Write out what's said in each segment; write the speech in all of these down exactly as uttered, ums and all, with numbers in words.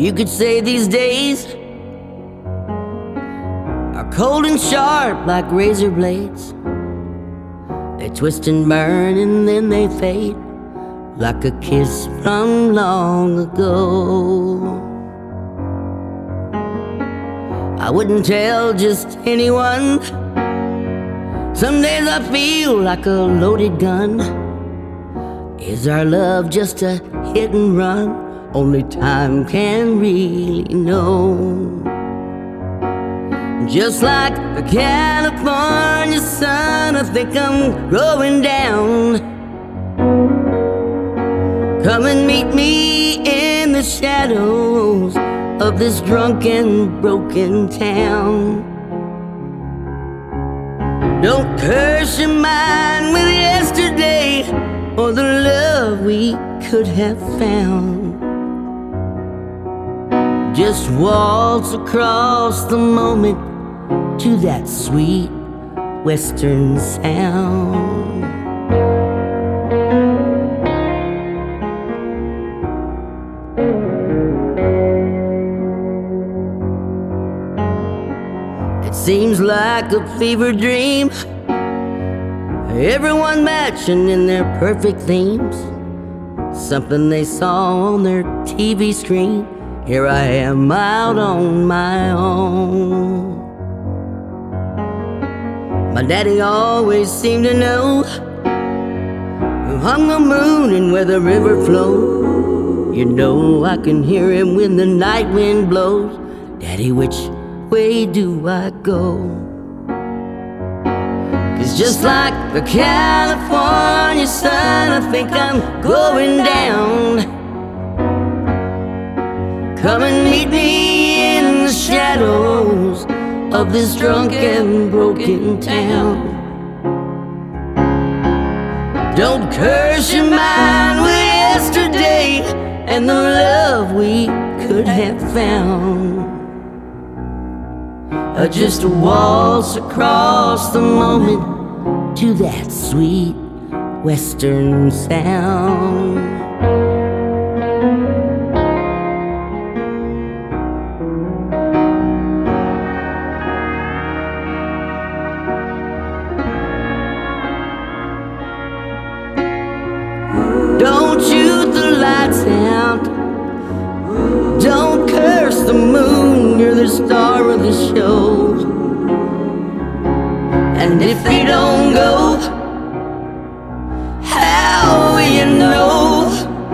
You could say these days are cold and sharp like razor blades. They twist and burn and then they fade like a kiss from long ago. I wouldn't tell just anyone. Some days I feel like a loaded gun. Is our love just a hit and run? Only time can really know. Just like the California sun, I think I'm going down. Come and meet me in the shadows of this drunk and broken town. Don't curse your mind with yesterday or the love we could have found. Just waltz across the moment to that sweet western sound. It seems like a fever dream, everyone matching in their perfect themes, something they saw on their T V screen. Here I am out on my own. My daddy always seemed to know who hung the moon and where the river flowed. You know I can hear him when the night wind blows. Daddy, which way do I go? 'Cause just like the California sun, I think I'm going down. Come and meet me in the shadows of this drunk and broken town. Don't curse your mind with yesterday and the love we could have found. Or just waltz across the moment to that sweet western sound. Don't shoot the lights out. Don't curse the moon, you're the star of the show. And if you don't go, how will you know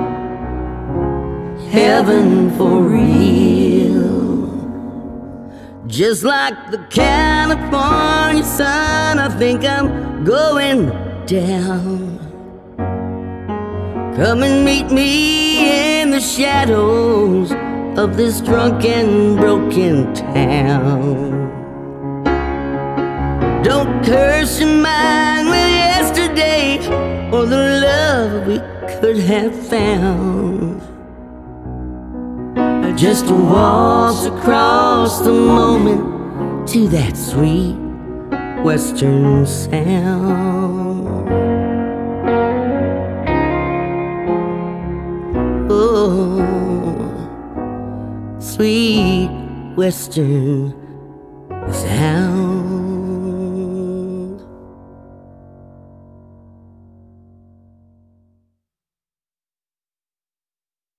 heaven for real? Just like the California sun, I think I'm going down. Come and meet me in the shadows of this drunk and broken town. Don't curse your mind with yesterday or the love we could have found. Just waltz across the moment to that sweet western sound. Oh, sweet western sound.